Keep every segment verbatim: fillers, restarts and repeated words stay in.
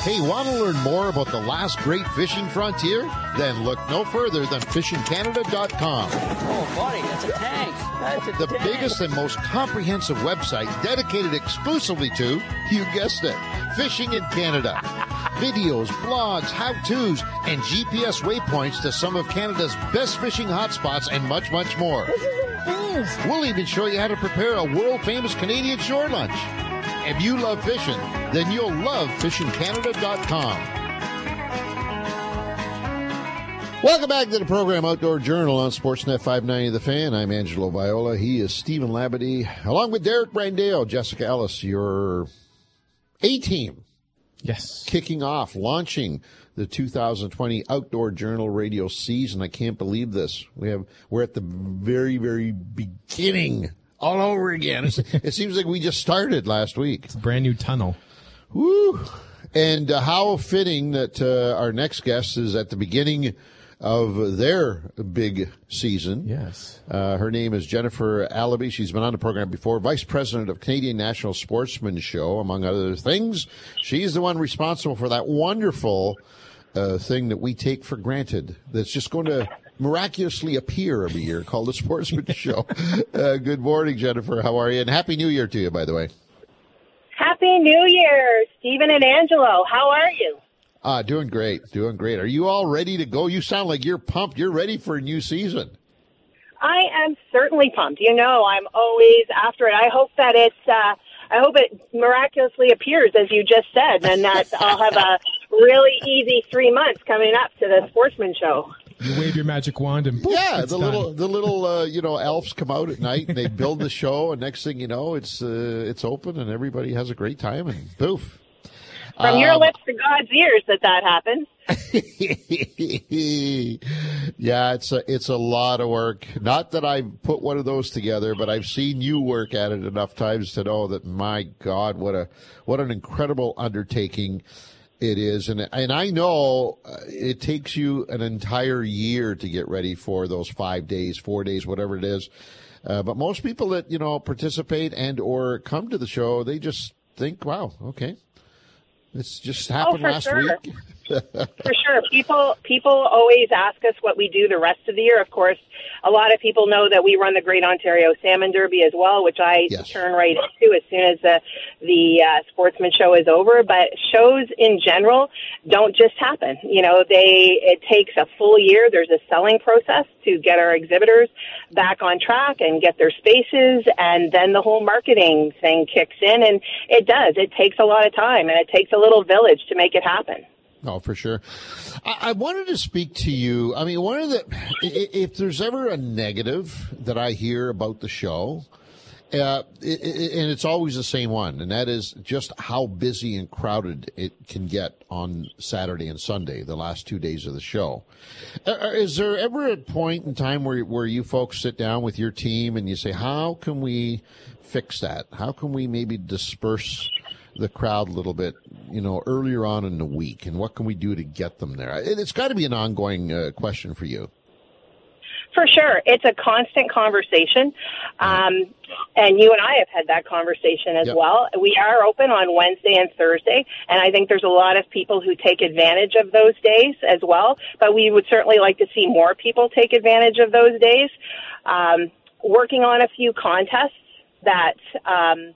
Hey, want to learn more about the last great fishing frontier? Then look no further than fishing canada dot com. Oh, buddy, that's a tank. That's a The tank. biggest and most comprehensive website dedicated exclusively to, you guessed it, fishing in Canada. Videos, blogs, how-tos, and G P S waypoints to some of Canada's best fishing hotspots and much, much more. This is amazing. We'll even show you how to prepare a world-famous Canadian shore lunch. If you love fishing, then you'll love fishing canada dot com. Welcome back to the program Outdoor Journal on Sportsnet five ninety The Fan. I'm Angelo Viola. He is Stephen Labadie, along with Derek Brandale, Jessica Ellis, your A-team. Yes. Kicking off, launching the two thousand twenty Outdoor Journal radio season. I can't believe this. We have, we're at the very, very beginning all over again. It's, it seems like we just started last week. It's a brand new tunnel. Woo! And uh, how fitting that uh, our next guest is at the beginning of their big season. Yes. Uh, her name is Jennifer Allaby. She's been on the program before, Vice President of Canadian National Sportsman Show, among other things. She's the one responsible for that wonderful uh, thing that we take for granted that's just going to miraculously appear every year called the Sportsman Show. Uh, good morning, Jennifer. How are you? And Happy New Year to you, by the way. Happy New Year, Stephen and Angelo. How are you? Ah, doing great, doing great. Are you all ready to go? You sound like you're pumped. You're ready for a new season. I am certainly pumped. You know, I'm always after it. I hope that it's, uh, I hope it miraculously appears, as you just said, and that I'll have a really easy three months coming up to the Sportsman Show. You wave your magic wand and poof, Yeah, it's the done. little, the little, uh, you know, elves come out at night and they build the show, and next thing you know, it's uh, it's open and everybody has a great time, and poof. From your Um, lips to God's ears that that happens. Yeah, it's a it's a lot of work. Not that I've put one of those together, but I've seen you work at it enough times to know that, my God, what a what an incredible undertaking it is. And and I know uh, it takes you an entire year to get ready for those five days, four days, whatever it is. Uh, but most people that, you know, participate and or come to the show, they just think, wow, okay, it's just happened for last sure. week. For sure. People people always ask us what we do the rest of the year. Of course, a lot of people know that we run the Great Ontario Salmon Derby as well, which I Yes. turn right into as soon as the, the uh, Sportsman Show is over. But shows in general don't just happen. You know, they it takes a full year. There's a selling process to get our exhibitors back on track and get their spaces, and then the whole marketing thing kicks in, and it does. It takes a lot of time, and it takes a little village to make it happen. Oh, for sure. I, I wanted to speak to you. I mean, one of the, i- if there's ever a negative that I hear about the show, uh, i- i- and it's always the same one, and that is just how busy and crowded it can get on Saturday and Sunday, the last two days of the show. Uh, Is there ever a point in time where where you folks sit down with your team and you say, how can we fix that? How can we maybe disperse the crowd a little bit, you know, earlier on in the week, and what can we do to get them there? It- It's got to be an ongoing uh, question for you. For sure. It's a constant conversation. Um, and you and I have had that conversation as Yep. well. We are open on Wednesday and Thursday, and I think there's a lot of people who take advantage of those days as well. But we would certainly like to see more people take advantage of those days. Um, working on a few contests that um,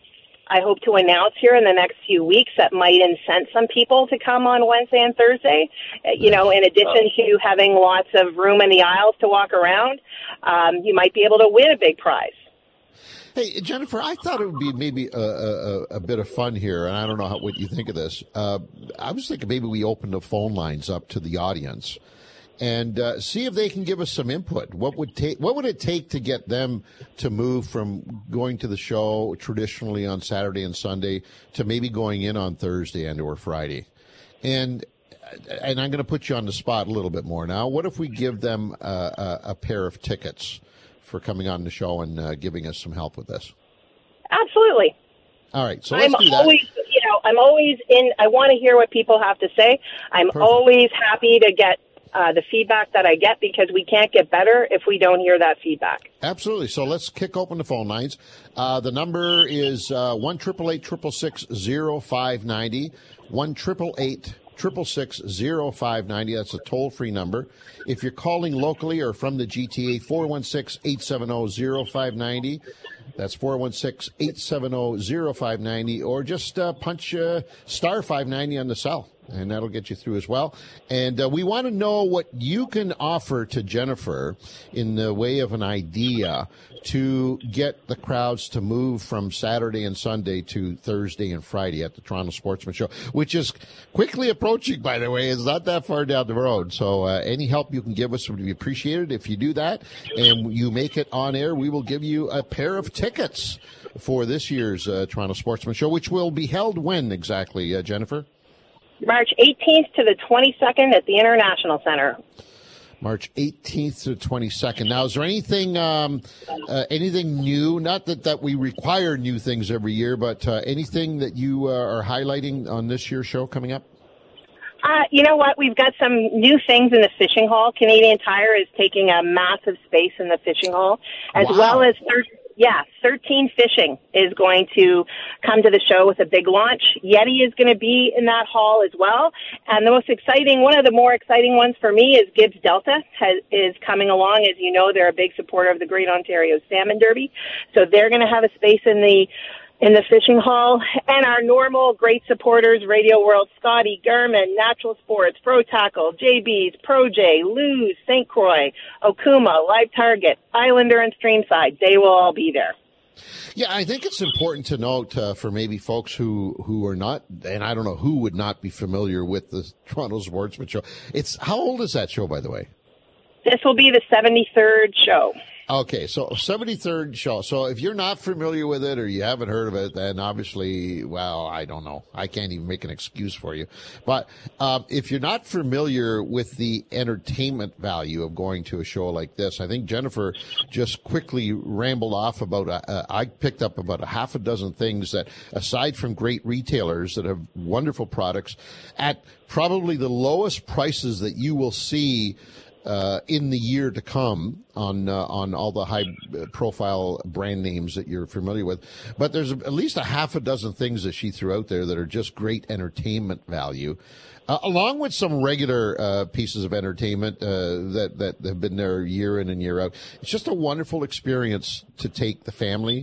I hope to announce here in the next few weeks that might incent some people to come on Wednesday and Thursday. Uh, You know, in addition to having lots of room in the aisles to walk around, um, you might be able to win a big prize. Hey, Jennifer, I thought it would be maybe a, a, a bit of fun here, and I don't know how, what you think of this. Uh, I was thinking maybe we open the phone lines up to the audience and uh, see if they can give us some input. What would take? What would it take to get them to move from going to the show traditionally on Saturday and Sunday to maybe going in on Thursday and or Friday? And and I'm going to put you on the spot a little bit more now. What if we give them a, a, a pair of tickets for coming on the show and uh, giving us some help with this? Absolutely. All right, so let's I'm do that. always, you know, I'm always in. I want to hear what people have to say. I'm Perfect. always happy to get uh, the feedback that I get, because we can't get better if we don't hear that feedback. Absolutely. So let's kick open the phone lines. Uh, the number is uh, one triple eight triple six zero five ninety. One triple eight triple six zero five ninety. That's a toll-free number. If you're calling locally or from the G T A, four one six, eight seven zero, zero five nine zero. That's four one six, eight seven zero, zero five nine zero, or just uh, punch uh, star five ninety on the cell, and that'll get you through as well. And uh, we want to know what you can offer to Jennifer in the way of an idea to get the crowds to move from Saturday and Sunday to Thursday and Friday at the Toronto Sportsman Show, which is quickly approaching, by the way. It's not that far down the road. So uh, any help you can give us would be appreciated. If you do that and you make it on air, we will give you a pair of tickets for this year's uh, Toronto Sportsman Show, which will be held when exactly, uh, Jennifer? March eighteenth to the twenty-second at the International Center. March eighteenth to twenty-second. Now, is there anything um, uh, anything new? Not that, that we require new things every year, but uh, anything that you uh, are highlighting on this year's show coming up? Uh, you know what? We've got some new things in the fishing hall. Canadian Tire is taking a massive space in the fishing hall, as Wow. well as thir- yeah, thirteen Fishing is going to come to the show with a big launch. Yeti is going to be in that hall as well. And the most exciting, one of the more exciting ones for me is Gibbs Delta has, is coming along. As you know, they're a big supporter of the Great Ontario Salmon Derby. So they're going to have a space in the in the fishing hall, and our normal great supporters, Radio World, Scotty, Garmin, Natural Sports, Pro Tackle, J B's, Pro J, Luz, Saint Croix, Okuma, Live Target, Islander, and Streamside. They will all be there. Yeah, I think it's important to note uh, for maybe folks who, who are not, and I don't know who would not be familiar with the Toronto Sportsman Show. It's how old is that show, by the way? This will be the seventy-third show. Okay, so seventy-third show. So if you're not familiar with it or you haven't heard of it, then obviously, well, I don't know. I can't even make an excuse for you. But um, if you're not familiar with the entertainment value of going to a show like this, I think Jennifer just quickly rambled off about, uh, uh, I picked up about a half a dozen things that, aside from great retailers that have wonderful products at probably the lowest prices that you will see Uh, in the year to come on uh, on all the high profile brand names that you're familiar with. But there's at least a half a dozen things that she threw out there that are just great entertainment value, uh, along with some regular uh, pieces of entertainment uh, that, that have been there year in and year out. It's just a wonderful experience to take the family,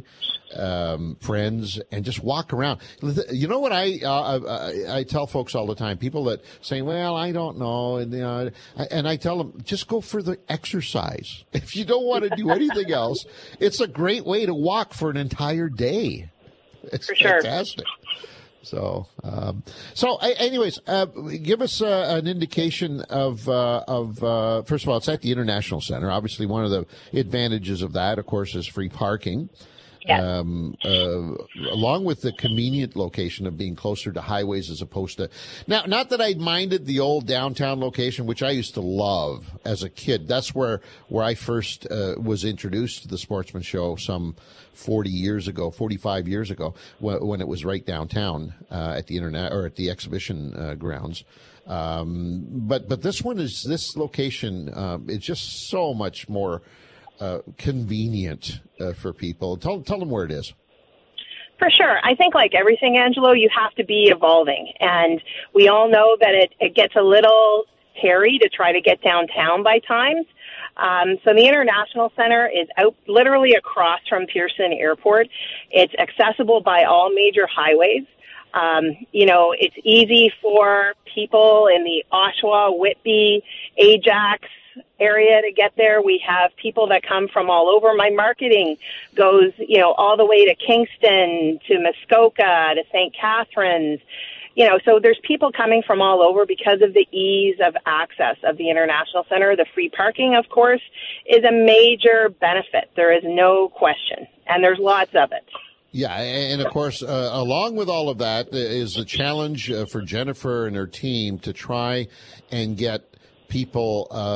um, friends, and just walk around. You know what I, uh, I, I tell folks all the time, people that say, well, I don't know. And, you know, and I tell them, just go for the exercise. If you don't want to do anything else, it's a great way to walk for an entire day. It's For sure. fantastic. So, um, so uh, anyways, uh, give us uh, an indication of, uh, of, uh, first of all, it's at the International Center. Obviously, one of the advantages of that, of course, is free parking. Yes. Um, uh, along with the convenient location of being closer to highways as opposed to now, not that I minded the old downtown location, which I used to love as a kid. That's where, where I first, uh, was introduced to the Sportsman Show some forty years ago, forty-five years ago, when, when it was right downtown, uh, at the internet or at the exhibition, uh, grounds. Um, but, but this one is, this location, um, it's just so much more, Uh, convenient uh, for people. Tell tell them where it is. For sure. I think like everything, Angelo, you have to be evolving. And we all know that it, it gets a little hairy to try to get downtown by times. Um, so the International Center is out literally across from Pearson Airport. It's accessible by all major highways. Um, you know, it's easy for people in the Oshawa, Whitby, Ajax area to get there. We have people that come from all over. My marketing goes, you know, all the way to Kingston, to Muskoka, to Saint Catharines. You know, so there's people coming from all over because of the ease of access of the International Center. The free parking, of course, is a major benefit. There is no question, and there's lots of it. Yeah, and of course, uh, along with all of that is the challenge uh, for Jennifer and her team to try and get people uh,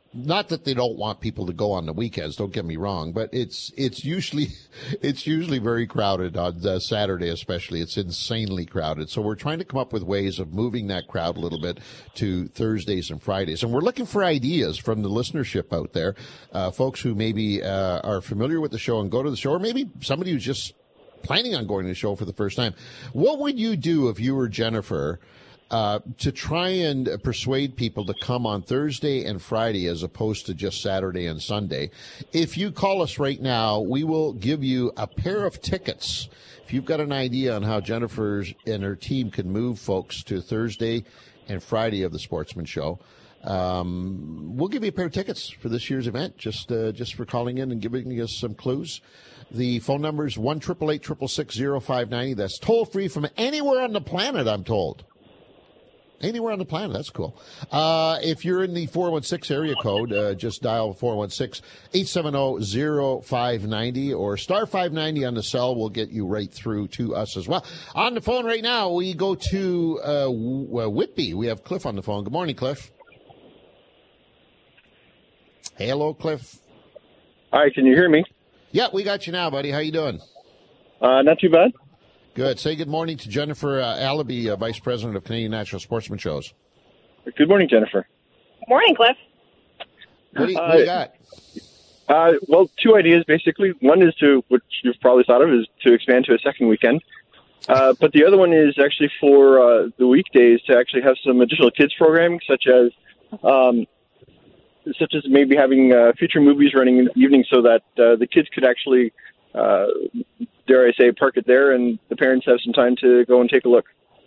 not that they don't want people to go on the weekends, don't get me wrong, but it's it's usually it's usually very crowded on uh, Saturday especially. It's insanely crowded. So we're trying to come up with ways of moving that crowd a little bit to Thursdays and Fridays. And we're looking for ideas from the listenership out there, uh, folks who maybe uh, are familiar with the show and go to the show, or maybe somebody who's just planning on going to the show for the first time. What would you do if you were Jennifer Uh, to try and persuade people to come on Thursday and Friday as opposed to just Saturday and Sunday? If you call us right now, we will give you a pair of tickets. If you've got an idea on how Jennifer and her team can move folks to Thursday and Friday of the Sportsman Show, um, we'll give you a pair of tickets for this year's event, just uh, just for calling in and giving us some clues. The phone number is one eight eight eight, six six zero, five nine zero. That's toll-free from anywhere on the planet, I'm told. Anywhere on the planet. That's cool. Uh, if you're in the four one six area code, uh, just dial four one six, eight seven zero, zero five nine zero or star five ninety on the cell will get you right through to us as well. On the phone right now, we go to uh, Whitby. We have Cliff on the phone. Good morning, Cliff. Hello, Cliff. Hi, can you hear me? Yeah, we got you now, buddy. How you doing? Uh, not too bad. Good. Say good morning to Jennifer uh, Allaby, uh, Vice President of Canadian Natural Sportsman Shows. Good morning, Jennifer. Morning, Cliff. What do you, what do you got? Uh, well, two ideas, basically. One is to, which you've probably thought of, is to expand to a second weekend. Uh, but the other one is actually for uh, the weekdays to actually have some additional kids programming, such as um, such as maybe having uh, future movies running in the evening so that uh, the kids could actually, uh, dare I say, park it there and the parents have some time to go and take a look.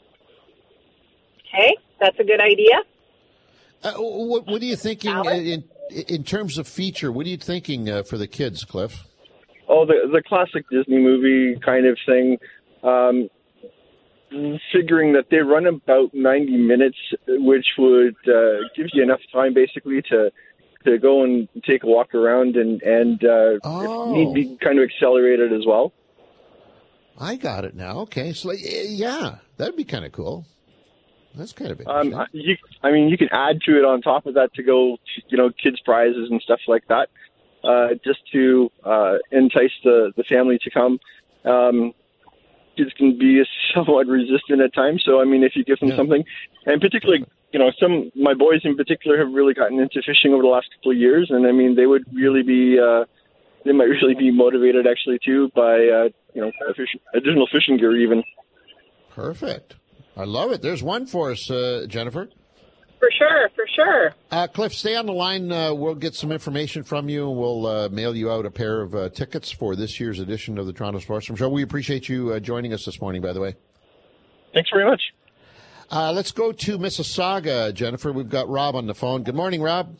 Okay, that's a good idea. Uh, what, what are you thinking in, in terms of feature? What are you thinking uh, for the kids, Cliff? Oh, the the classic Disney movie kind of thing. Um, figuring that they run about ninety minutes, which would uh, give you enough time basically to to go and take a walk around and, and uh, oh. if need be kind of accelerated as well. I got it now. Okay, so yeah, that'd be kind of cool. That's kind of interesting. Um, you, I mean, you can add to it on top of that to go, you know, kids' prizes and stuff like that, uh, just to uh, entice the, the family to come. Um, kids can be somewhat resistant at times, so I mean, if you give them yeah. something, and particularly, you know, some my boys in particular have really gotten into fishing over the last couple of years, and I mean, they would really be, uh, they might really be motivated actually too by, uh, you know, fish, additional fishing gear even. Perfect. I love it. There's one for us, uh, Jennifer. For sure, for sure. Uh, Cliff, stay on the line. Uh, we'll get some information from you, and we'll uh, mail you out a pair of uh, tickets for this year's edition of the Toronto Sportsman Show. We appreciate you uh, joining us this morning, by the way. Thanks very much. Uh, let's go to Mississauga, Jennifer. We've got Rob on the phone. Good morning, Rob.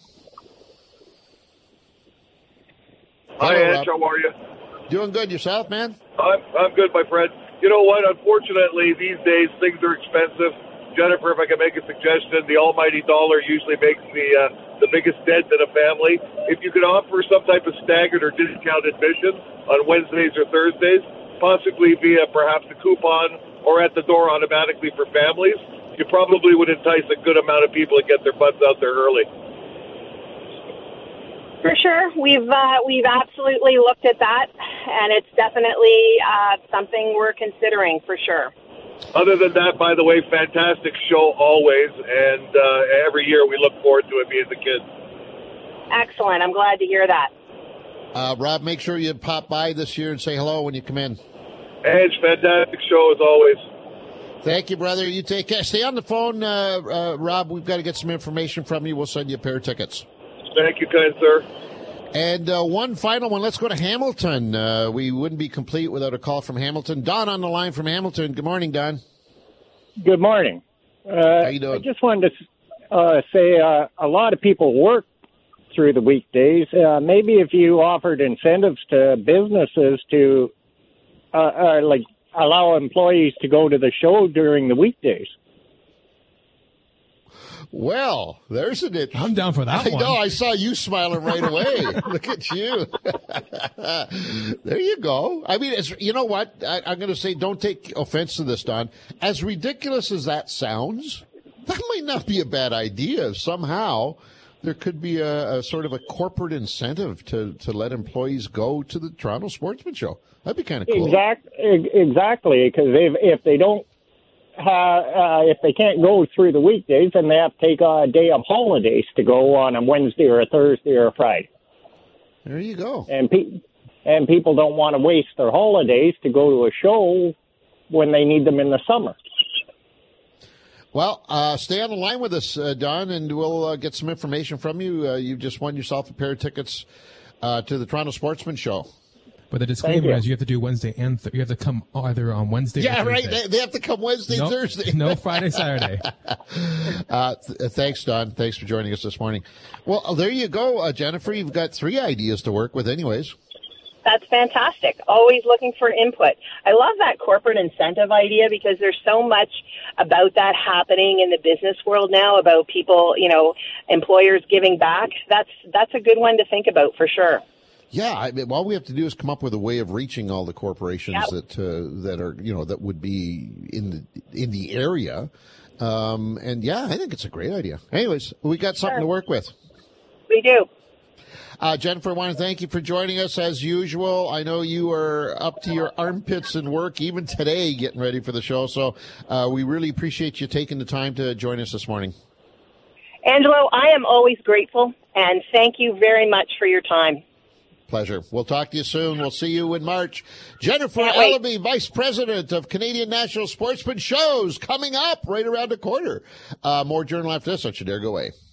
Hi, Hello, Ange. How are you? Doing good. Yourself, man? I'm, I'm good, my friend. You know what? Unfortunately, these days, things are expensive. Jennifer, if I can make a suggestion, the almighty dollar usually makes the uh, the biggest dent in a family. If you could offer some type of staggered or discount admission on Wednesdays or Thursdays, possibly via perhaps a coupon or at the door automatically for families, you probably would entice a good amount of people to get their butts out there early. For sure, we've uh, we've absolutely looked at that, and it's definitely uh, something we're considering for sure. Other than that, by the way, fantastic show always, and uh, every year we look forward to it being the kids. Excellent. I'm glad to hear that. Uh, Rob, make sure you pop by this year and say hello when you come in. Edge, fantastic show as always. Thank you, brother. You take care. Stay on the phone, uh, uh, Rob. We've got to get some information from you. We'll send you a pair of tickets. Thank you, kind sir. And uh, one final one. Let's go to Hamilton. Uh, we wouldn't be complete without a call from Hamilton. Don on the line from Hamilton. Good morning, Don. Good morning. Uh, How you doing? I just wanted to uh, say uh, a lot of people work through the weekdays. Uh, maybe if you offered incentives to businesses to uh, uh, like allow employees to go to the show during the weekdays. Well, there's an it. I'm down for that I one. know. I saw you smiling right away. Look at you. There you go. I mean, it's, you know what? I, I'm going to say, don't take offense to this, Don. As ridiculous as that sounds, that might not be a bad idea if somehow there could be a, a sort of a corporate incentive to, to let employees go to the Toronto Sportsman Show. That'd be kind of cool. Exact, exactly, because if if they don't have, uh, if they can't go through the weekdays, then they have to take a day of holidays to go on a Wednesday or a Thursday or a Friday. There you go. And pe- and people don't want to waste their holidays to go to a show when they need them in the summer. Well, uh, stay on the line with us, uh, Don, and we'll uh, get some information from you. Uh, you've just won yourself a pair of tickets uh, to the Toronto Sportsman Show. But the disclaimer is you have to do Wednesday and th- you have to come either on Wednesday yeah, or Thursday. right. They, they have to come Wednesday, nope. Thursday. No Friday, Saturday. uh, th- thanks, Don. Thanks for joining us this morning. Well, there you go, uh, Jennifer. You've got three ideas to work with anyways. That's fantastic. Always looking for input. I love that corporate incentive idea because there's so much about that happening in the business world now about people, you know, employers giving back. That's that's a good one to think about for sure. Yeah, I mean, all we have to do is come up with a way of reaching all the corporations yep. that uh, that are, you know, that would be in the in the area. Um, and yeah, I think it's a great idea. Anyways, we got something sure. to work with. We do. Uh, Jennifer, I want to thank you for joining us as usual. I know you are up to your armpits in work even today getting ready for the show. So uh, we really appreciate you taking the time to join us this morning. Angelo, I am always grateful, and thank you very much for your time. Pleasure. We'll talk to you soon. We'll see you in March. Jennifer Ellaby, Vice President of Canadian National Sportsman Shows, coming up right around the corner. Uh, more Journal after this. Don't you dare go away.